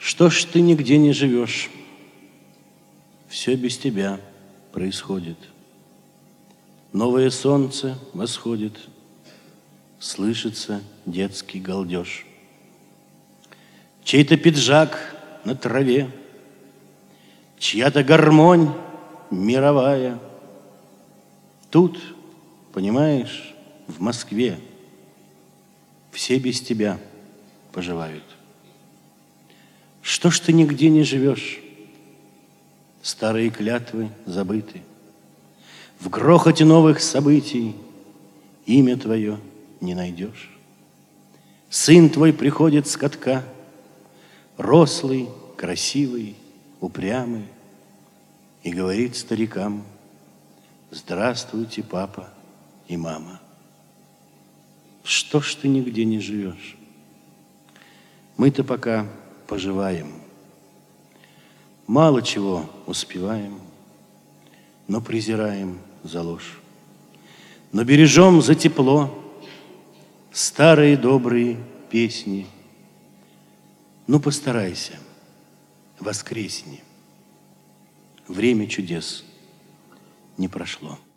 Что ж ты нигде не живешь? Все без тебя происходит. Новое солнце восходит, слышится детский галдеж. Чей-то пиджак на траве, чья-то гармонь мировая. Тут, понимаешь, в Москве все без тебя поживают. Что ж ты нигде не живешь? Старые клятвы забыты. В грохоте новых событий имя твое не найдешь. Сын твой приходит с катка, рослый, красивый, упрямый, и говорит старикам: здравствуйте, папа и мама. Что ж ты нигде не живешь? Мы-то пока поживаем, мало чего успеваем, но презираем за ложь, но бережем за тепло старые добрые песни. Ну, постарайся, воскресни, время чудес не прошло.